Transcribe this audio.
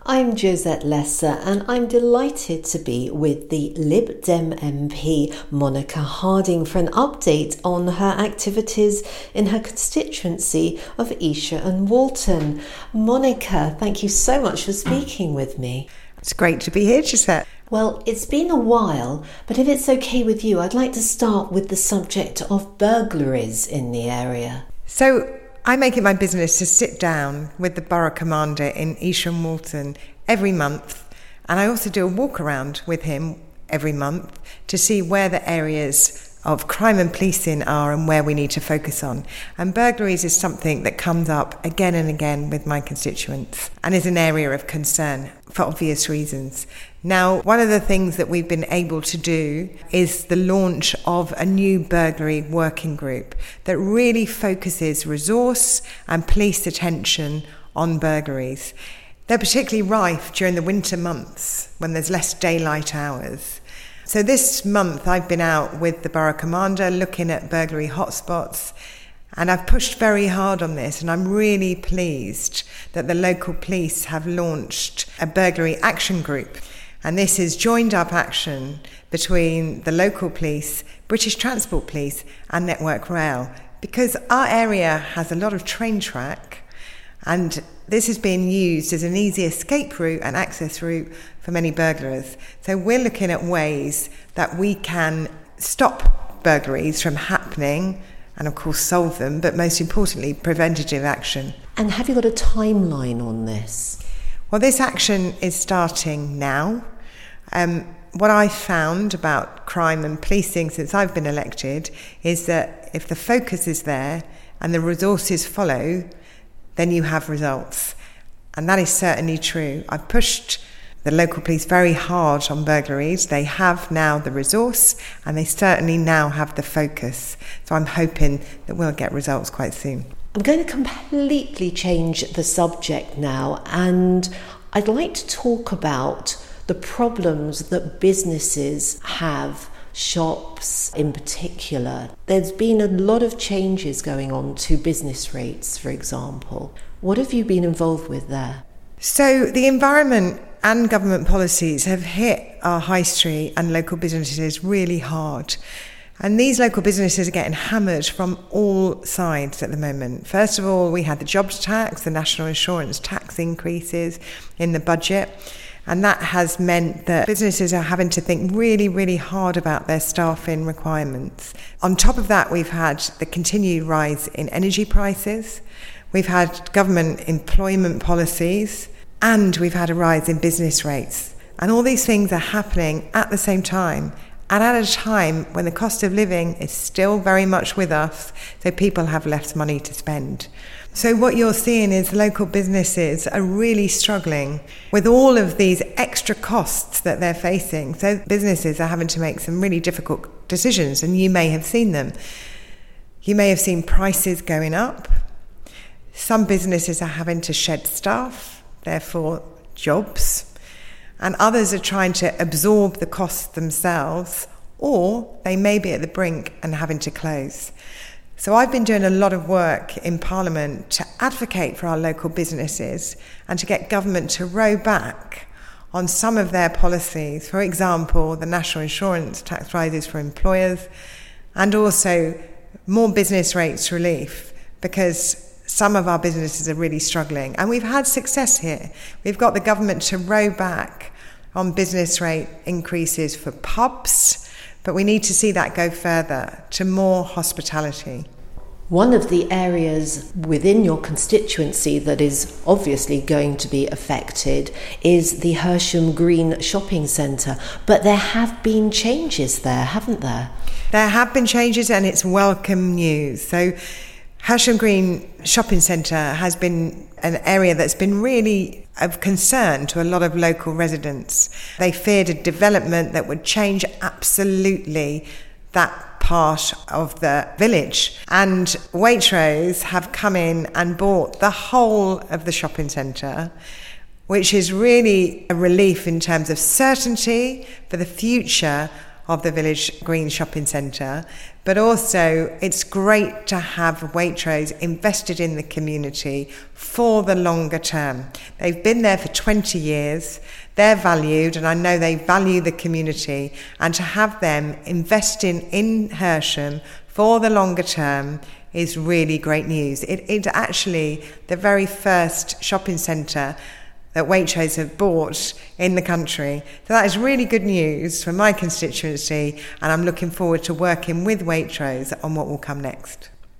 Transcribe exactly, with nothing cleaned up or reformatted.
I'm Josette Lesser and I'm delighted to be with the Lib Dem M P Monica Harding for an update on her activities in her constituency of Esher and Walton. Monica, thank you so much for speaking with me. It's great to be here, Josette. Well, it's been a while, but if it's okay with you, I'd like to start with the subject of burglaries in the area. So I make it my business to sit down with the borough commander in Esher and Walton every month, and I also do a walk around with him every month to see where the areas of crime and policing are and where we need to focus on. And burglaries is something that comes up again and again with my constituents and is an area of concern for obvious reasons. Now, one of the things that we've been able to do is the launch of a new burglary working group that really focuses resource and police attention on burglaries. They're particularly rife during the winter months when there's less daylight hours. So this month I've been out with the borough commander looking at burglary hotspots, and I've pushed very hard on this, and I'm really pleased that the local police have launched a burglary action group. And this is joined up action between the local police, British Transport Police and Network Rail, because our area has a lot of train track, and this is being used as an easy escape route and access route for many burglars. So we're looking at ways that we can stop burglaries from happening and of course solve them, but most importantly, preventative action. And have you got a timeline on this? Well, this action is starting now. Um, what I've found about crime and policing since I've been elected is that if the focus is there and the resources follow, then you have results. And that is certainly true. I've pushed the local police very hard on burglaries. They have now the resource and they certainly now have the focus. So I'm hoping that we'll get results quite soon. I'm going to completely change the subject now, and I'd like to talk about the problems that businesses have, shops in particular. There's been a lot of changes going on to business rates, for example. What have you been involved with there? So the environment and government policies have hit our high street and local businesses really hard. And these local businesses are getting hammered from all sides at the moment. First of all, we had the jobs tax, the national insurance tax increases in the budget. And that has meant that businesses are having to think really, really hard about their staffing requirements. On top of that, we've had the continued rise in energy prices. We've had government employment policies, and we've had a rise in business rates. And all these things are happening at the same time, and at a time when the cost of living is still very much with us, so people have less money to spend. So what you're seeing is local businesses are really struggling with all of these extra costs that they're facing. So businesses are having to make some really difficult decisions, and you may have seen them. You may have seen prices going up. Some businesses are having to shed staff, therefore jobs, and others are trying to absorb the costs themselves, or they may be at the brink and having to close. So I've been doing a lot of work in Parliament to advocate for our local businesses and to get government to row back on some of their policies. For example, the national insurance tax rises for employers, and also more business rates relief, because some of our businesses are really struggling. And we've had success here. We've got the government to row back on business rate increases for pubs, but we need to see that go further to more hospitality. One of the areas within your constituency that is obviously going to be affected is the Hersham Green Shopping Centre, but there have been changes there, haven't there? There have been changes, and it's welcome news. So Hersham Green Shopping Centre has been an area that's been really of concern to a lot of local residents. They feared a development that would change absolutely that part of the village. And Waitrose have come in and bought the whole of the shopping centre, which is really a relief in terms of certainty for the future of the Village Green Shopping Centre, but also it's great to have Waitrose invested in the community for the longer term. They've been there for twenty years, they're valued, and I know they value the community, and to have them investing in Hersham for the longer term is really great news. It, it's actually the very first shopping centre that Waitrose have bought in the country. So that is really good news for my constituency, and I'm looking forward to working with Waitrose on what will come next.